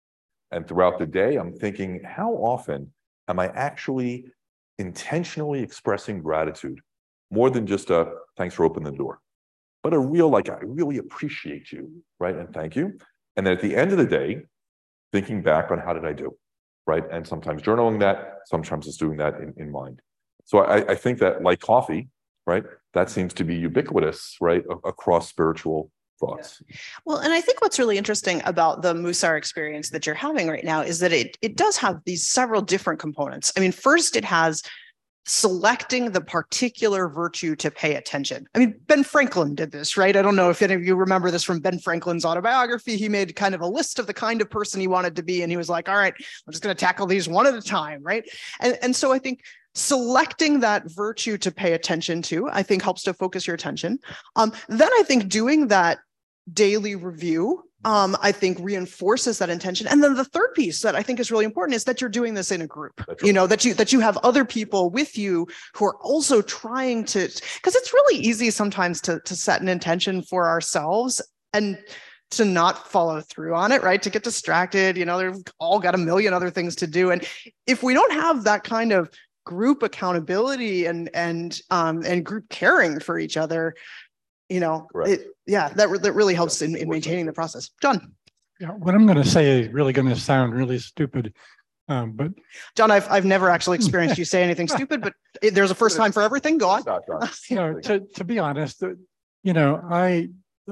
And throughout the day, I'm thinking, how often am I actually intentionally expressing gratitude? More than just a thanks for opening the door, but a real, like, I really appreciate you, right? And thank you. And then at the end of the day, thinking back on how did I do, right? And sometimes journaling that, sometimes just doing that in, in mind. So I, I think that, like coffee, right, that seems to be ubiquitous, right, a- across spiritual thoughts. Well, and I think what's really interesting about the Musar experience that you're having right now is that it it does have these several different components. I mean, first, it has selecting the particular virtue to pay attention. I mean, Ben Franklin did this, right? I don't know if any of you remember this from Ben Franklin's autobiography. He made kind of a list of the kind of person he wanted to be, and he was like, all right, I'm just going to tackle these one at a time, right? And, and so I think selecting that virtue to pay attention to, I think helps to focus your attention. Um, then I think doing that daily review, um, I think reinforces that intention. And then the third piece that I think is really important is that you're doing this in a group, right. You know, that you that you have other people with you who are also trying to, because it's really easy sometimes to, to set an intention for ourselves and to not follow through on it, right? To get distracted, you know, they've all got a million other things to do. And if we don't have that kind of group accountability and and um, and group caring for each other, you know, it, yeah, that, that really helps in, in maintaining the process. John. Yeah, what I'm going to say is really going to sound really stupid, um, but John, I've I've never actually experienced you say anything stupid, but it, there's a first time for everything. Go on. You know, to to be honest, you know, I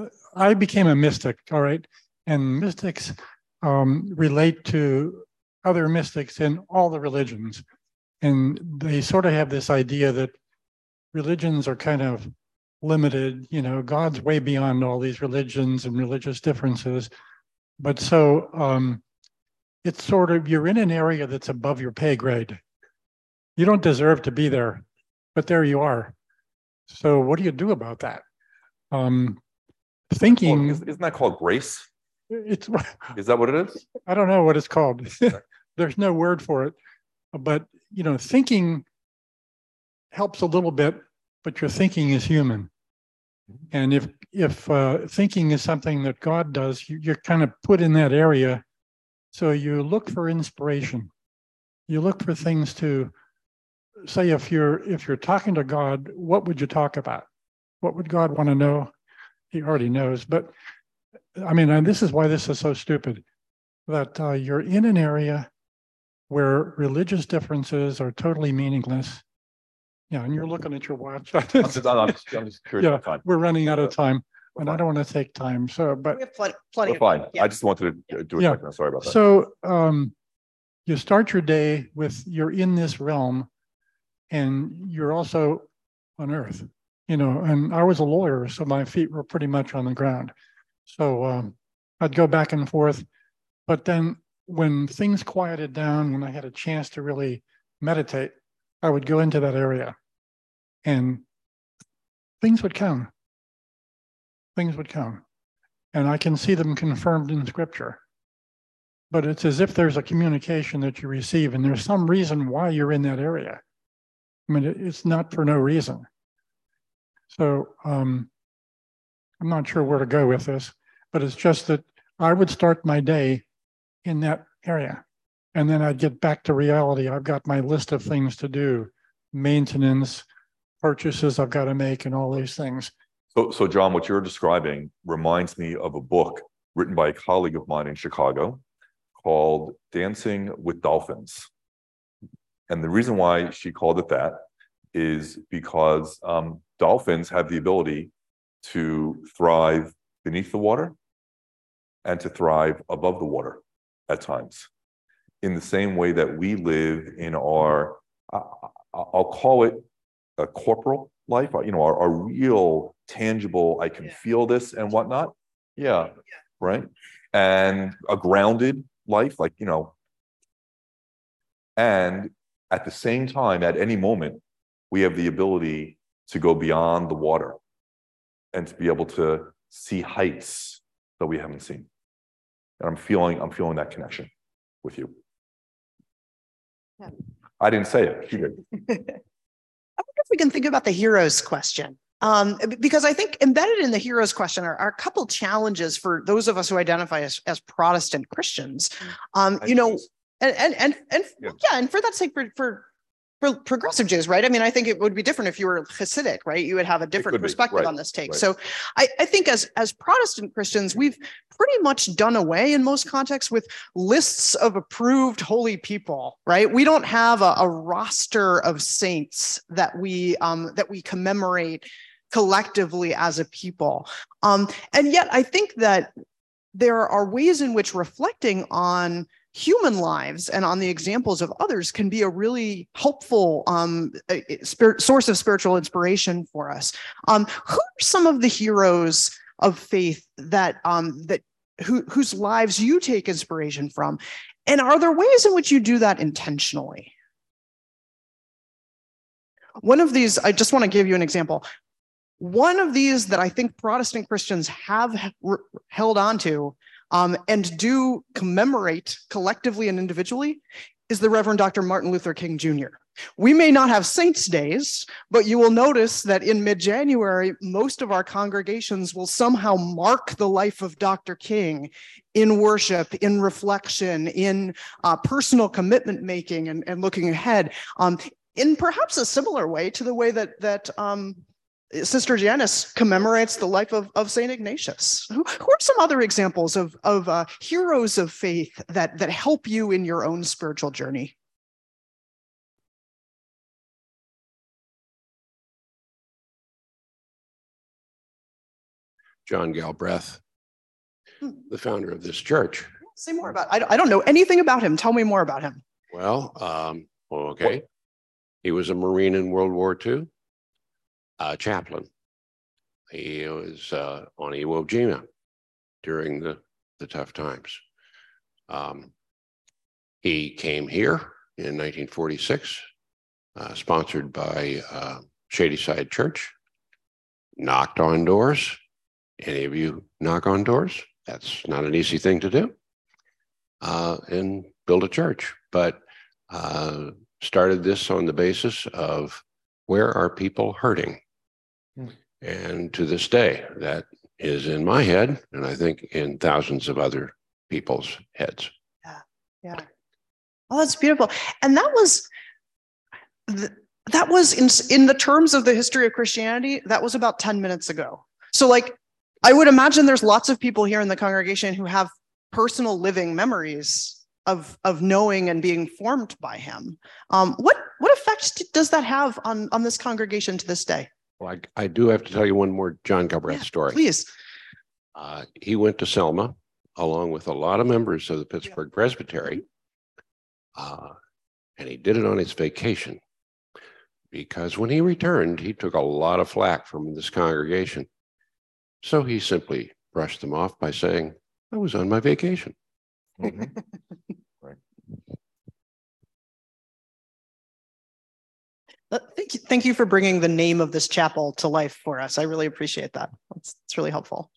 I became a mystic, all right, and mystics um, relate to other mystics in all the religions. And they sort of have this idea that religions are kind of limited, you know, God's way beyond all these religions and religious differences. But so um, it's sort of, you're in an area that's above your pay grade. You don't deserve to be there, but there you are. So what do you do about that? Um, thinking. Well, isn't that called grace? It's. Is that what it is? I don't know what it's called. There's no word for it, but you know, thinking helps a little bit, but your thinking is human. And if if uh, thinking is something that God does, you, you're kind of put in that area. So you look for inspiration. You look for things to say. If you're if you're talking to God, what would you talk about? What would God want to know? He already knows. But I mean, and this is why this is so stupid. That uh, you're in an area where religious differences are totally meaningless. Yeah, and you're looking at your watch. I'm just, I'm just, I'm just curious. Yeah, about time. we're running out of time, and I don't want to take time. So, but We have plenty, plenty We're of fine. time. Yeah. I just wanted to do it Yeah. quick now. Sorry about that. So um, you start your day with you're in this realm, and you're also on Earth. You know, and I was a lawyer, so my feet were pretty much on the ground. So um, I'd go back and forth, but then when things quieted down, when I had a chance to really meditate, I would go into that area, and things would come. Things would come, and I can see them confirmed in Scripture. But it's as if there's a communication that you receive, and there's some reason why you're in that area. I mean, it- it's not for no reason. So um, I'm not sure where to go with this, but it's just that I would start my day in that area, and then I'd get back to reality. I've got my list of things to do, maintenance, purchases I've got to make, and all these things. So, so John, what you're describing reminds me of a book written by a colleague of mine in Chicago called Dancing with Dolphins. And the reason why she called it that is because um, dolphins have the ability to thrive beneath the water and to thrive above the water at times. In the same way that we live in our, uh, I'll call it a corporal life, you know, our, our real tangible, I can feel this and whatnot. Yeah, right. And a grounded life, like, you know, and at the same time, at any moment, we have the ability to go beyond the water and to be able to see heights that we haven't seen. And I'm feeling, I'm feeling that connection with you. Yeah. I didn't say it, she did. I wonder if we can think about the heroes question. Um, because I think embedded in the heroes question are, are a couple challenges for those of us who identify as, as Protestant Christians. Um, you know, and and and, and yeah. yeah, and for that sake, for, for for progressive Jews, right? I mean, I think it would be different if you were Hasidic, right? You would have a different perspective right. on this take. Right. So I, I think as, as Protestant Christians, we've pretty much done away in most contexts with lists of approved holy people, right? We don't have a, a roster of saints that we um, that we commemorate collectively as a people. Um, and yet I think that there are ways in which reflecting on human lives and on the examples of others can be a really helpful um, spirit, source of spiritual inspiration for us. Um, who are some of the heroes of faith that um, that who, whose lives you take inspiration from? And are there ways in which you do that intentionally? One of these, I just want to give you an example. One of these that I think Protestant Christians have held on to Um, and do commemorate collectively and individually is the Reverend Doctor Martin Luther King Junior We may not have saints' days, but you will notice that in mid-January, most of our congregations will somehow mark the life of Doctor King in worship, in reflection, in uh, personal commitment making and, and looking ahead, um, in perhaps a similar way to the way that, that um, Sister Janice commemorates the life of, of Saint Ignatius. Who, who are some other examples of, of uh, heroes of faith that, that help you in your own spiritual journey? John Galbraith, the founder of this church, Say more about, I don't, I don't know anything about him. Tell me more about him. Well, um, okay. He was a Marine in World War Two, a chaplain. He was uh, on Iwo Jima during the, the tough times. Um, he came here in nineteen forty-six, uh, sponsored by uh, Shadyside Church, knocked on doors. Any of you knock on doors? That's not an easy thing to do. Uh, and build a church, but uh, started this on the basis of where are people hurting? Hmm. And to this day, that is in my head, and I think in thousands of other people's heads. Yeah, yeah. Oh, that's beautiful. And that was, that was in, in the terms of the history of Christianity, that was about ten minutes ago. So like, I would imagine there's lots of people here in the congregation who have personal living memories of, of knowing and being formed by him. Um, what, what effect does that have on, on this congregation to this day? Well, I, I do have to tell you one more John Galbraith yeah, story. Please. Uh, he went to Selma along with a lot of members of the Pittsburgh yeah. Presbytery, uh, and he did it on his vacation because when he returned, he took a lot of flack from this congregation. So he simply brushed them off by saying, I was on my vacation. Mm-hmm. Right. Thank you. Thank you for bringing the name of this chapel to life for us. I really appreciate that. It's, it's really helpful.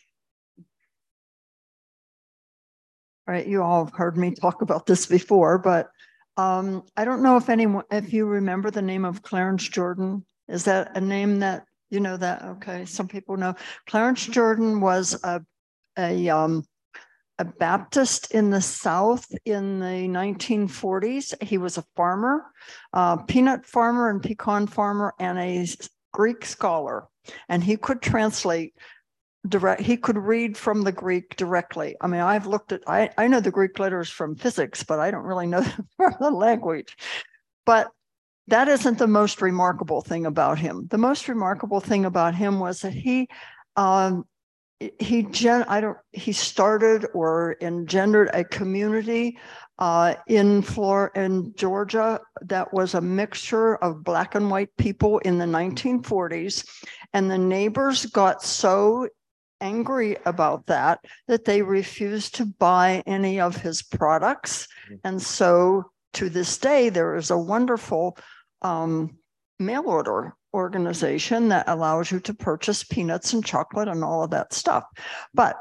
All right, you all have heard me talk about this before, but um, I don't know if anyone, if you remember the name of Clarence Jordan. Is that a name that, you know that? Okay, some people know. Clarence Jordan was a, a, um, a Baptist in the South in the nineteen forties. He was a farmer, a peanut farmer and pecan farmer, and a Greek scholar. And he could translate direct, he could read from the Greek directly. I mean, I've looked at, I, I know the Greek letters from physics, but I don't really know the language. But that isn't the most remarkable thing about him. The most remarkable thing about him was that he, um, he gen, I don't, he started or engendered a community uh, in Florida, in Georgia, that was a mixture of Black and white people in the nineteen forties. And the neighbors got so angry about that, that they refused to buy any of his products. And so to this day, there is a wonderful um, mail order organization that allows you to purchase peanuts and chocolate and all of that stuff. But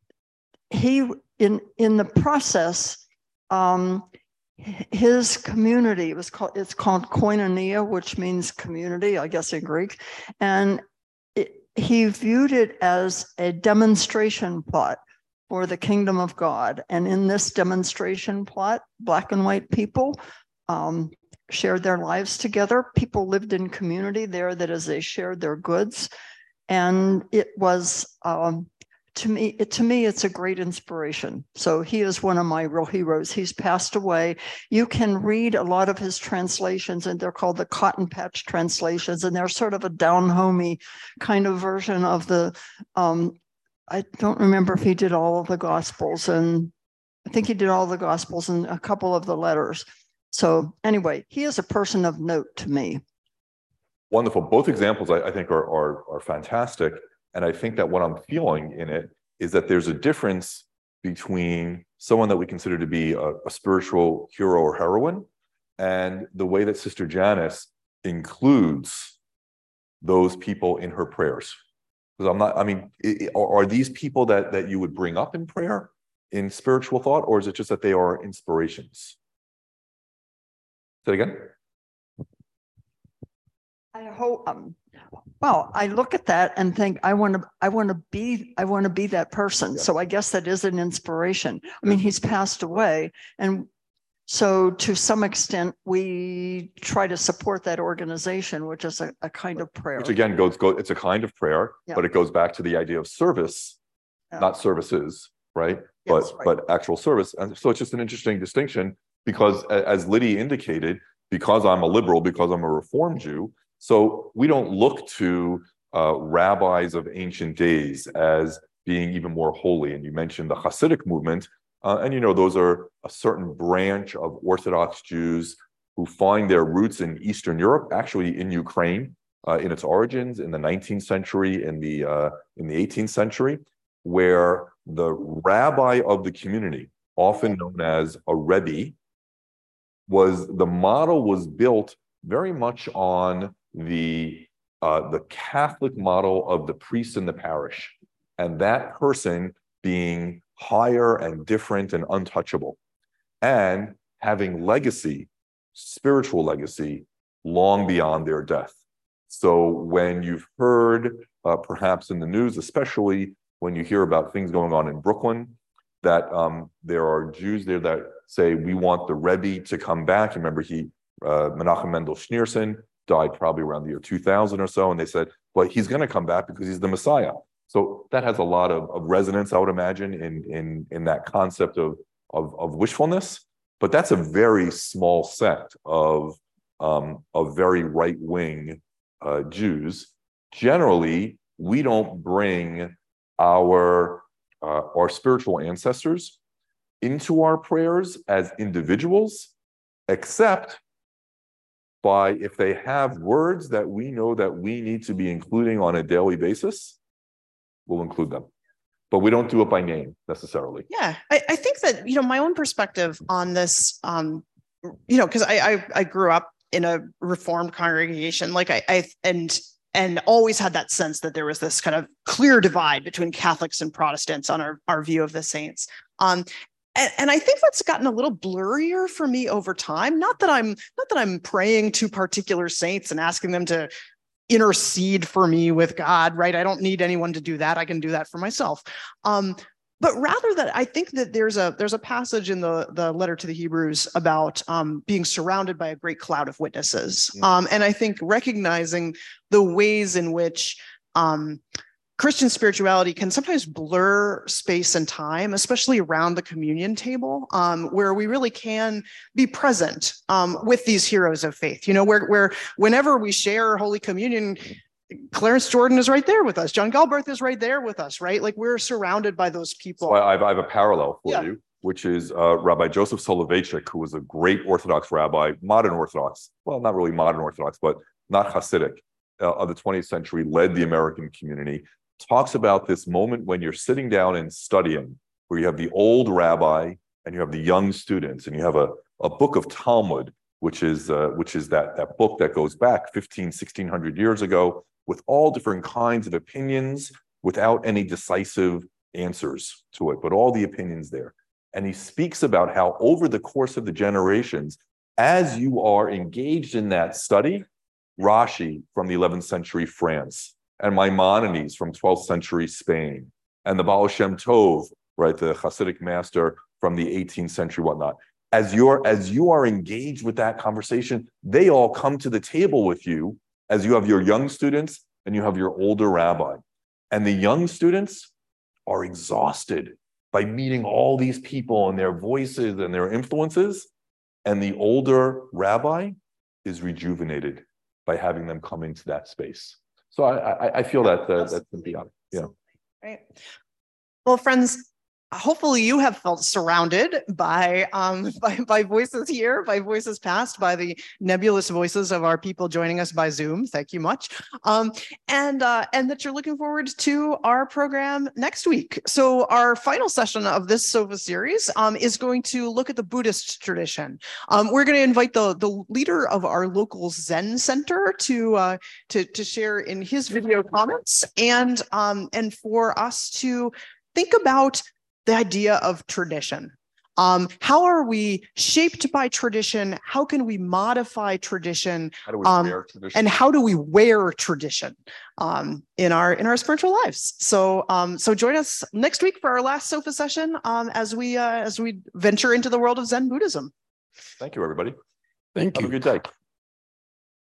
he, in, in the process, um, his community, it was called, it's called koinonia, which means community, I guess in Greek. And he viewed it as a demonstration plot for the kingdom of God. And in this demonstration plot, Black and white people um, shared their lives together. People lived in community there, that is, they shared their goods. And it was, um, to me, it, to me, it's a great inspiration. So he is one of my real heroes. He's passed away. You can read a lot of his translations, and they're called the Cotton Patch translations, and they're sort of a down-homey kind of version of the, um, I don't remember if he did all of the Gospels, and I think he did all the Gospels and a couple of the letters. So anyway, he is a person of note to me. Wonderful. Both examples, I, I think, are, are, are fantastic. And I think that what I'm feeling in it is that there's a difference between someone that we consider to be a, a spiritual hero or heroine and the way that Sister Janice includes those people in her prayers. Because I'm not, I mean, it, are, are these people that, that you would bring up in prayer, in spiritual thought, or is it just that they are inspirations? Say it again. I hope, um, well, I look at that and think, I want to, I want to be, I want to be that person. Yeah. So I guess that is an inspiration. I mean, he's passed away. And so to some extent, we try to support that organization, which is a, a kind of prayer. Which again goes, go, it's a kind of prayer, yeah. But it goes back to the idea of service, yeah. Not services, right? Yes, but, right. But actual service. And so it's just an interesting distinction because as Liddy indicated, because I'm a liberal, because I'm a Reformed Jew, so we don't look to uh, rabbis of ancient days as being even more holy. And you mentioned the Hasidic movement, Uh, and, you know, those are a certain branch of Orthodox Jews who find their roots in Eastern Europe, actually in Ukraine, uh, in its origins in the nineteenth century, in the, uh, in the eighteenth century, where the rabbi of the community, often known as a rebbe, was the model was built very much on the uh, the Catholic model of the priest in the parish, and that person being higher and different and untouchable, and having legacy, spiritual legacy, long beyond their death. So when you've heard, uh, perhaps in the news, especially when you hear about things going on in Brooklyn, that um, there are Jews there that say, we want the Rebbe to come back. Remember, he, uh, Menachem Mendel Schneerson, died probably around the year two thousand or so, and they said, well, he's going to come back because he's the Messiah. So that has a lot of, of resonance, I would imagine, in, in, in that concept of, of, of wishfulness. But that's a very small sect of, um, of very right-wing uh, Jews. Generally, we don't bring our, uh, our spiritual ancestors into our prayers as individuals, except by if they have words that we know that we need to be including on a daily basis, we'll include them. But we don't do it by name necessarily. Yeah, I, I think that, you know, my own perspective on this, um, you know, because I, I I grew up in a Reformed congregation, like I, I and and always had that sense that there was this kind of clear divide between Catholics and Protestants on our, our view of the saints. Um, And, and I think that's gotten a little blurrier for me over time. Not that I'm not that I'm praying to particular saints and asking them to intercede for me with God, right? I don't need anyone to do that. I can do that for myself. Um, but rather that I think that there's a there's a passage in the, the letter to the Hebrews about um, being surrounded by a great cloud of witnesses. Um, and I think recognizing the ways in which um, Christian spirituality can sometimes blur space and time, especially around the communion table, um, where we really can be present um, with these heroes of faith. You know, where where whenever we share Holy Communion, Clarence Jordan is right there with us. John Galbraith is right there with us, right? Like we're surrounded by those people. So I, I have a parallel for Yeah. you, which is uh, Rabbi Joseph Soloveitchik, who was a great Orthodox rabbi, modern Orthodox, well, not really modern Orthodox, but not Hasidic, uh, of the twentieth century, led the American community. Talks about this moment when you're sitting down and studying, where you have the old rabbi and you have the young students, and you have a, a book of Talmud, which is uh, which is that, that book that goes back fifteen, sixteen hundred years ago, with all different kinds of opinions, without any decisive answers to it, but all the opinions there. And he speaks about how over the course of the generations, as you are engaged in that study, Rashi from the eleventh century France, and Maimonides from twelfth century Spain, and the Baal Shem Tov, right, the Hasidic master from the eighteenth century, whatnot. As you're as you are engaged with that conversation, they all come to the table with you as you have your young students and you have your older rabbi. And the young students are exhausted by meeting all these people and their voices and their influences. And the older rabbi is rejuvenated by having them come into that space. So I, I, I feel that uh, that's symbiotic. Yeah. Right. Well, friends, hopefully you have felt surrounded by, um, by, by voices here, by voices past, by the nebulous voices of our people joining us by Zoom. Thank you much. Um, and, uh, and that you're looking forward to our program next week. So our final session of this SOFA series um, is going to look at the Buddhist tradition. Um, we're going to invite the, the leader of our local Zen center to, uh, to, to share in his video comments, and, um, and for us to think about the idea of tradition. Um, how are we shaped by tradition? How can we modify tradition? How do we um, wear tradition? And how do we wear tradition um, in our in our spiritual lives? So um, so join us next week for our last SOFA session um, as we uh, as we venture into the world of Zen Buddhism. Thank you, everybody. Thank Have you. a good day.